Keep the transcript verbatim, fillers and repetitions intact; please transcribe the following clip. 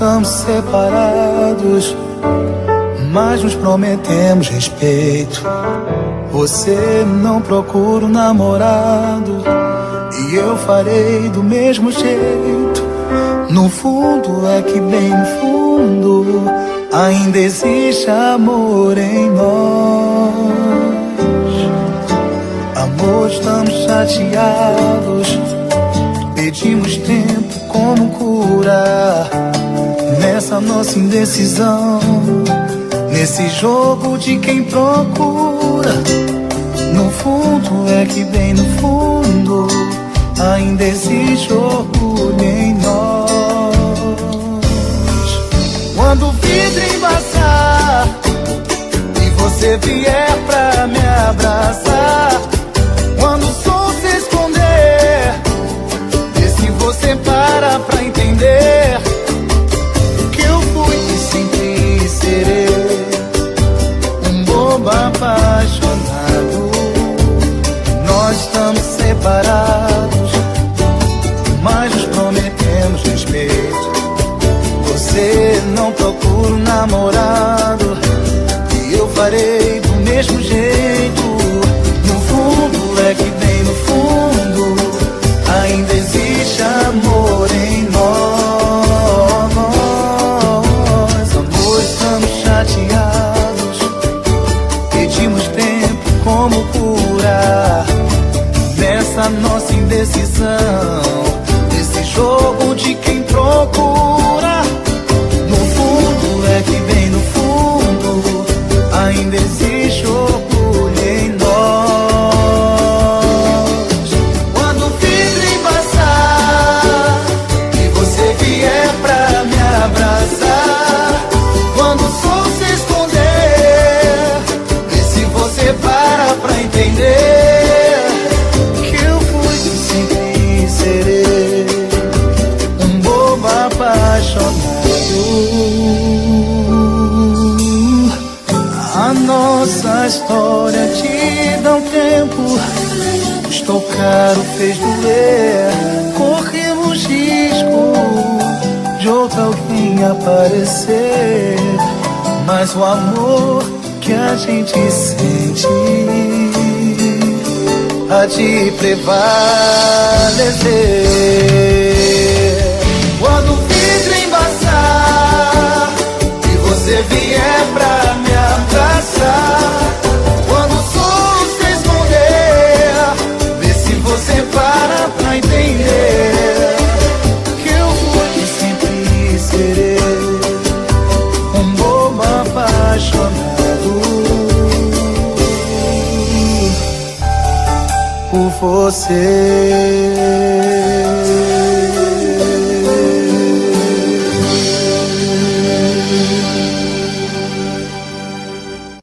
estamos separados, mas nos prometemos respeito. Você não procura um namorado e eu farei do mesmo jeito. No fundo é que bem no fundo ainda existe amor em nós. Amor, estamos chateados, pedimos tempo como curar nessa nossa indecisão, nesse jogo de quem procura. No fundo é que bem no fundo ainda existe orgulho em nós. Quando o vidro embaçar e você vier pra me abraçar, quando o sol se esconder, vê se você para pra entender que eu fui e sempre serei um bobo apaixonado. Nós estamos separados, mas nos prometemos respeito. Você não procura um namorado e eu farei do mesmo jeito. No fundo é que bem no fundo ainda existe amor em nós. Amor, estamos chateados, pedimos tempo como curar nessa nossa indecisão, nesse jogo de quem procura. No fundo é que bem no fundo ainda existe orgulho em nós. Quando o vidro embaçar e você vier pra me abraçar, quando o sol se esconder, vê se você para pra entender que eu fui e sempre serei um bobo apaixonado. A nossa história te dá um tempo, custou caro, fez doer. Corremos risco de outro alguém aparecer, mas o amor que a gente sente há de prevalecer. Quando o vidro embaçar e você vier pra me abraçar, quando o sol se esconder, vê se você para pra entender que eu fui e sempre serei um bobo apaixonado por você.